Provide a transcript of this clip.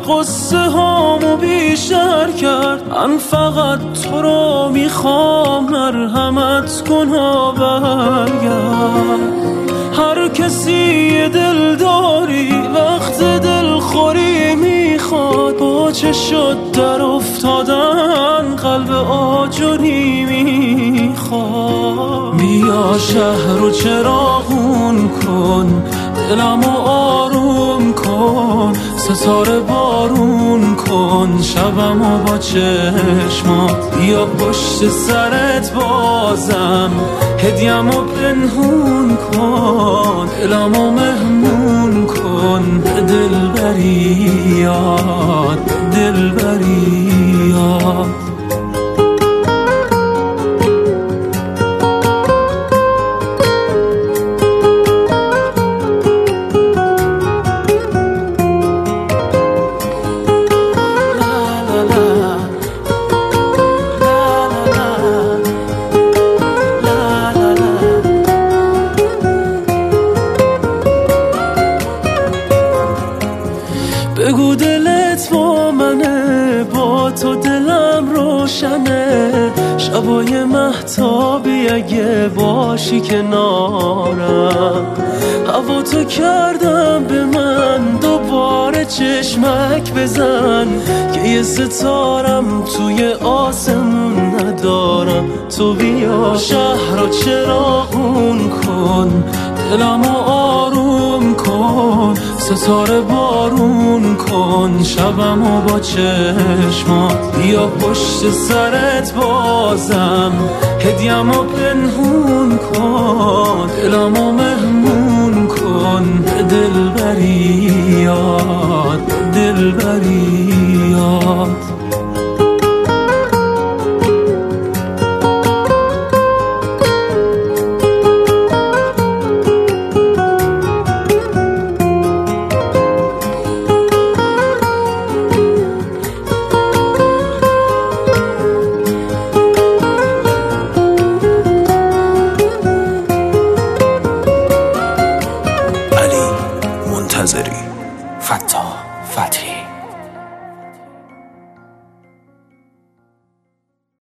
قصه هامو بیشتر کرد. من فقط تو رو میخوام، مرحمت کن و برگرد. هر کسی دل داری وقت دلخوری میخواد، با چه شد در افتادن قلب آجری میخواد. بیا شهر رو چراغون کن، دلمو آروم کن، ستاره بارون کن شبمو با چشمات. بیا پشت سرت بازم هدیه‌مو پنهون کن، دلمو مهمون کن به دلبریات، دلبریات. بگو دلت با منه، با تو دلم روشنه. شبای مهتابی اگه باشی کنارم، هوا تو کردم به من، دوباره چشمک بزن که یه ستارم توی آسمون ندارم. تو بیا شهر رو چراغون کن، دلمو آروم کن، ستاره بارون کن شبمو با چشمات. بیا پشت سرت بازم هدیه‌مو پنهون کن، دلمو مهمون کن به دلبریات، دلبریات.